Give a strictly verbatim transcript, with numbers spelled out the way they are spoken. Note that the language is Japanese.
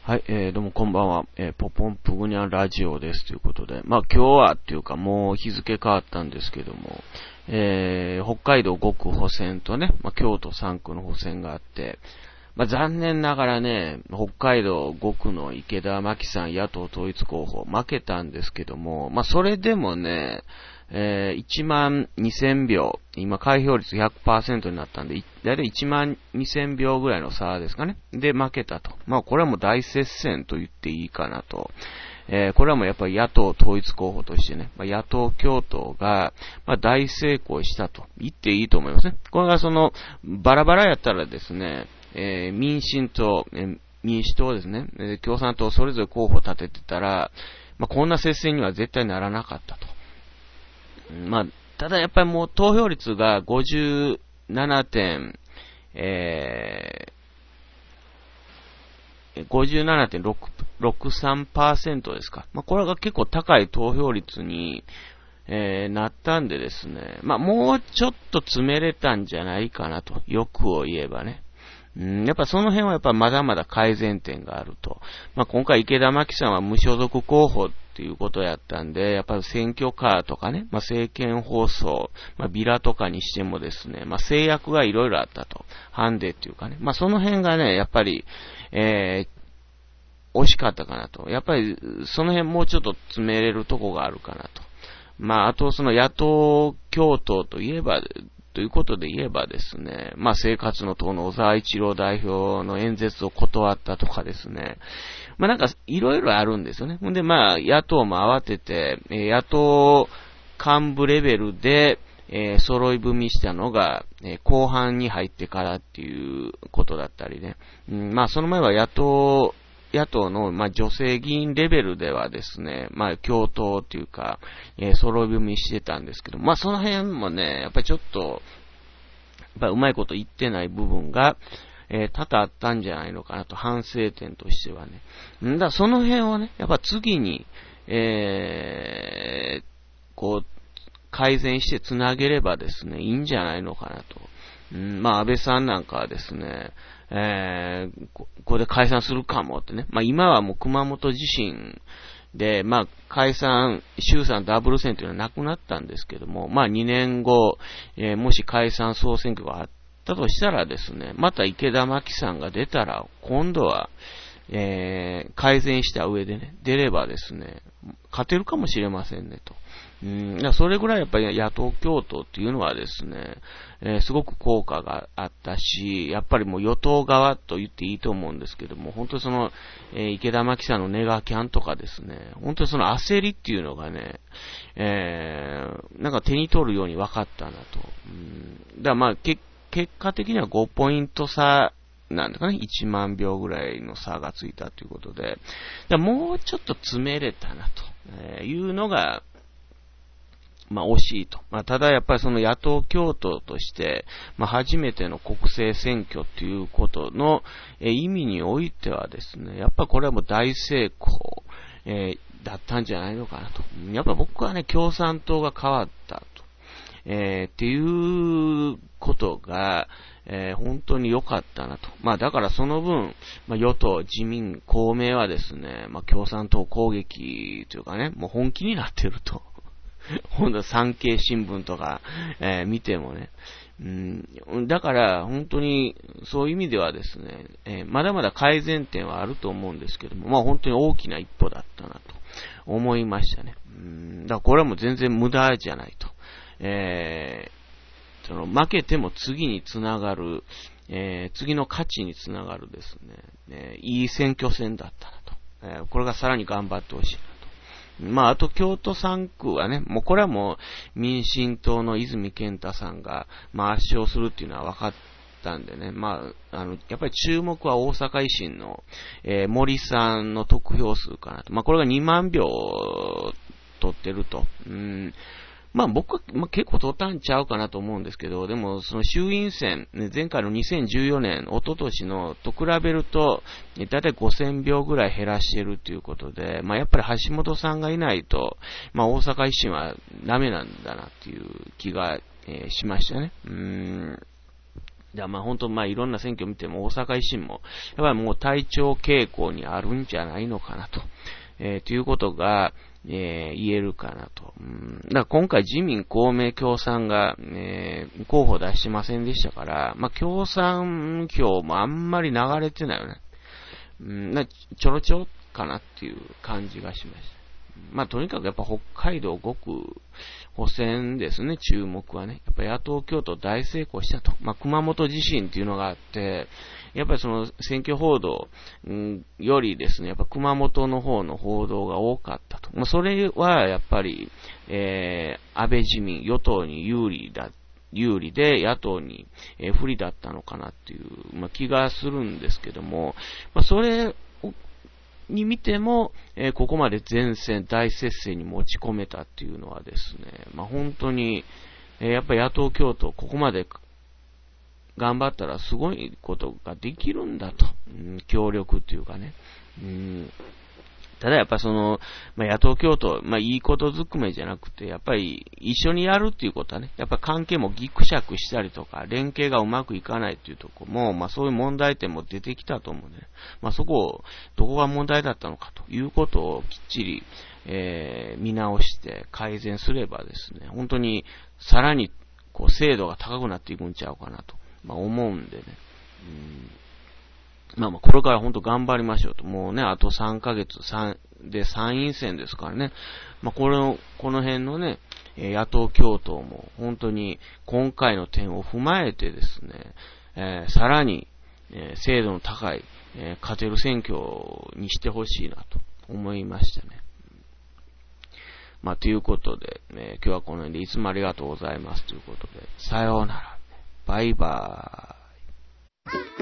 はい、えー、どうもこんばんは、えー、ポポンプグニャンラジオですということで、まあ今日はっていうかもう日付変わったんですけども、えー、北海道ごく補選とね、まあ京都さんくの補選があって、まあ残念ながらね、北海道ごくの池田真紀さん野党統一候補負けたんですけども、まあそれでもね、えー、いちまんにせんひょう、今開票率 ひゃくパーセント になったんで、だいたいいちまんにせんひょうぐらいの差ですかね。で、負けたと。まあこれはもう大接戦と言っていいかなと。えー、これはもうやっぱり野党統一候補としてね、まあ、野党共闘が、まあ、大成功したと言っていいと思いますね。これがその、バラバラやったらですね、えー、民進党、えー、民主党ですね、えー、共産党それぞれ候補を立ててたら、まあ、こんな接戦には絶対ならなかったと。まあ、ただやっぱりもう投票率が ごじゅうななてん、えー、ごじゅうななてんろくさんパーセント ですか。まあ、これが結構高い投票率に、えー、なったんでですね。まあ、もうちょっと詰めれたんじゃないかなと。欲を言えばね。うん、やっぱその辺はやっぱまだまだ改善点があると。まあ、今回池田真紀さんは無所属候補っていうことやったんで、やっぱり選挙カーとかね、まあ、政見放送、まあ、ビラとかにしてもですね、まあ、制約がいろいろあったと。ハンデっていうかね。まあ、その辺がね、やっぱり、えー、惜しかったかなと。やっぱり、その辺もうちょっと詰めれるとこがあるかなと。まあ、あとその野党共闘といえば、ということで言えばですね、まあ生活の党の小沢一郎代表の演説を断ったとかですね、まあなんかいろいろあるんですよね。ほんでまあ野党も慌てて、野党幹部レベルで、えー、揃い踏みしたのが、えー、後半に入ってからっていうことだったりね、うん、まあその前は野党野党の、まあ、女性議員レベルではですね、まあ、共闘っていうか、えー、揃い踏みしてたんですけど、まあ、その辺もね、やっぱりちょっと、やっぱりうまいこと言ってない部分が、えー、多々あったんじゃないのかなと、反省点としてはね。んだ、その辺をね、やっぱ次に、えー、こう、改善してつなげればですね、いいんじゃないのかなと。うん、まあ、安倍さんなんかはですね、えー、ここで解散するかもってね。まあ今はもう熊本地震で、まあ解散、衆参ダブル選というのはなくなったんですけども、まあにねんご、えー、もし解散総選挙があったとしたらですね、また池田真紀さんが出たら、今度は、えー、改善した上でね、出ればですね、勝てるかもしれませんねと。うん、それぐらいやっぱり野党共闘っていうのはですね、えー、すごく効果があったし、やっぱりもう与党側と言っていいと思うんですけども、本当にその、えー、池田真紀さんのネガキャンとかですね、本当にその焦りっていうのがね、えー、なんか手に取るように分かったなと。うん、だからまあ、け結果的にはごポイント差、なんだかね、いちまんひょうぐらいの差がついたということで、だもうちょっと詰めれたなというのが、まあ惜しいと。まあただやっぱりその野党共闘として、まあ初めての国政選挙ということの意味においてはですね、やっぱこれはもう大成功、えー、だったんじゃないのかなと。やっぱ僕はね、共産党が変わったと。えー、っていうことが、えー、本当に良かったなと。まあだからその分、まあ、与党、自民、公明はですね、まあ共産党攻撃というかね、もう本気になってると。ほんと産経新聞とか、えー、見てもね、うん。だから本当にそういう意味ではですね、えー、まだまだ改善点はあると思うんですけども、まあ本当に大きな一歩だったなと思いましたね。うん。だからこれはもう全然無駄じゃないと。えー、その負けても次につながる、えー、次の価値につながるですね、えー、いい選挙戦だったなと。えー、これがさらに頑張ってほしいなと。まあ、あと京都さんくはね、もうこれはもう民進党の泉健太さんが、まあ圧勝するっていうのは分かったんでね、まあ、あの、やっぱり注目は大阪維新の、えー、森さんの得票数かなと。まあこれがにまんひょう取ってると。うん。まあ僕は、まあ、結構取ったんちゃうかなと思うんですけど、でもその衆院選、ね、前回のにせんじゅうよねん、一昨年のと比べると、だいたいごせんひょうぐらい減らしてるということで、まあやっぱり橋本さんがいないと、まあ大阪維新はダメなんだなっていう気が、えー、しましたね。うーんじゃあまあ本当まあいろんな選挙を見ても大阪維新も、やっぱりもう退潮傾向にあるんじゃないのかなと、えー、ということが、えー、言えるかなと。うん、だから今回自民、公明、共産が、えー、候補出してませんでしたから、まあ共産票もあんまり流れてないよね。うん、なちょろちょろかなっていう感じがしました。まあとにかくやっぱ北海道ごく補選ですね、注目はね。やっぱ野党共闘大成功したと。まあ熊本地震っていうのがあって、やっぱりその選挙報道よりですね、やっぱ熊本の方の報道が多かったと。まあそれはやっぱり、えー、安倍自民、与党に有利だ、有利で野党に、えー、不利だったのかなっていう、まあ、気がするんですけども、まあそれに見ても、えー、ここまで前線大接戦に持ち込めたっていうのはですね、まあ本当に、えー、やっぱり野党共闘ここまで頑張ったらすごいことができるんだと、うん、協力っていうかね、うん、ただやっぱその、まあ、野党共闘、まあいいことずくめじゃなくて、やっぱり一緒にやるっていうことはね、やっぱ関係もギクシャクしたりとか、連携がうまくいかないっていうところも、まあそういう問題点も出てきたと思うんで、ね、まあそこを、どこが問題だったのかということをきっちり、えー、見直して改善すればですね、本当にさらにこう精度が高くなっていくんちゃうかなと、まあ思うんでね、うんまあまあ、これから本当頑張りましょうと。もうね、あとさんかげつ、で参院選ですからね。まあ、これの、この辺のね、野党共闘も本当に今回の点を踏まえてですね、えー、さらに、えー、精度の高い、えー、勝てる選挙にしてほしいなと思いましたね。まあ、ということで、えー、今日はこの辺でいつもありがとうございますということで、さようなら。バイバーイ。